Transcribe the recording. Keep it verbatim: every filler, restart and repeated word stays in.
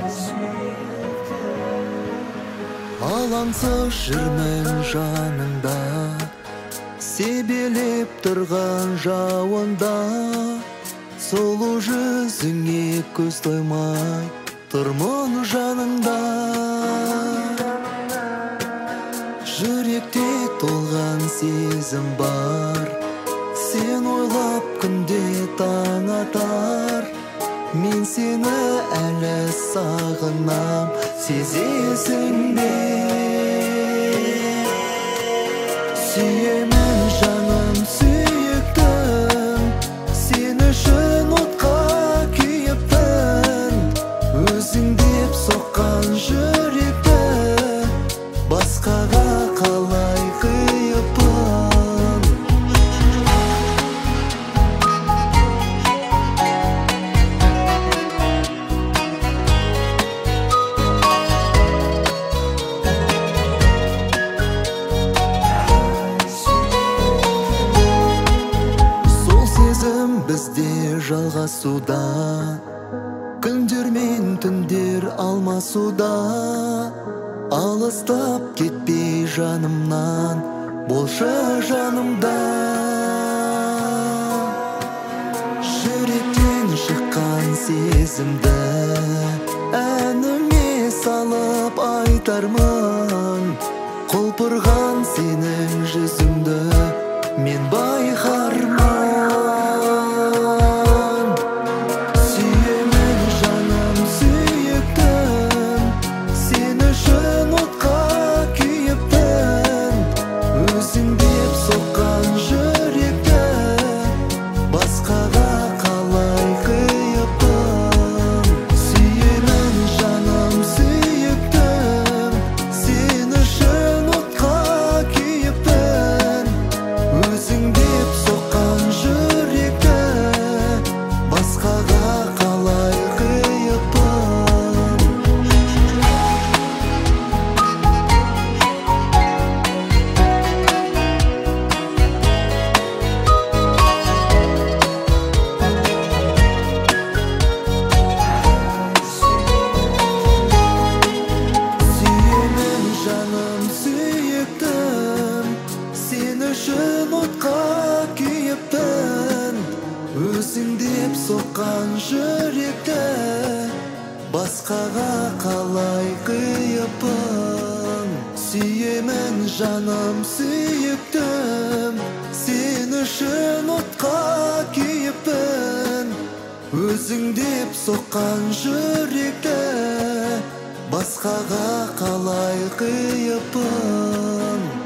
алаңсыз жүрмін жаныңда, себелеп тұрған жауында. Сұлу жүзіңе көз тоймай тұрмын жаныңда. Жүректе толған сезім бар, сен ойлап күнде таң атар. Мен сені әлі сағынам, сезесің бе? Сүйемін жаным сүйіктім, сен үшін отқа күйіппін. Өзің деп соққан жүректі басқаға қалай қиыппын. Бізде жалғасуда, күндер мен түндер алмасуда. Алыстап кетпей жанымнан, болшы жанымда. Жүректен шыққан сезімді әніме салып айтармын. Құлпырған сенің жүзіңді мен байқармын. Өзің деп соққан жүректі басқаға қалай қиыппын. Сүйемін жаным сүйіктім, сен үшін отқа күйіппін. Өзің деп соққан жүректі басқаға қалай қиыппын.